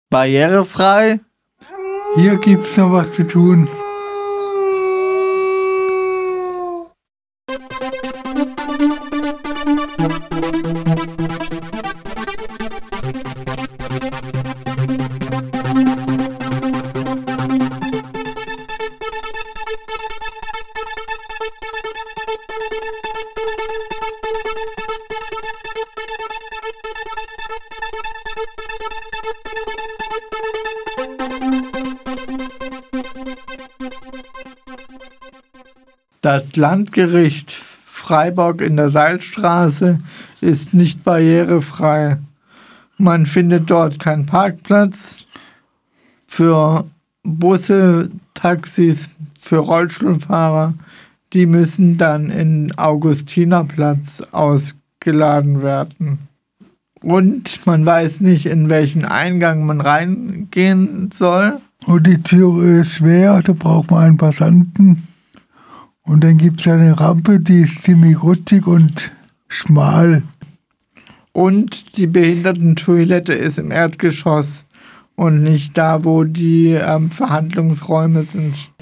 Barrierefrei? Hier gibt's noch was zu tun. Das Landgericht Freiburg in der Salzstraße ist nicht barrierefrei. Man findet dort keinen Parkplatz für Busse, Taxis, für Rollstuhlfahrer. Die müssen dann in Augustinerplatz ausgeladen werden. Und man weiß nicht, in welchen Eingang man reingehen soll. Und die Tür ist schwer, da braucht man einen Passanten. Und dann gibt es eine Rampe, die ist ziemlich rutschig und schmal. Und die Behindertentoilette ist im Erdgeschoss und nicht da, wo die Verhandlungsräume sind.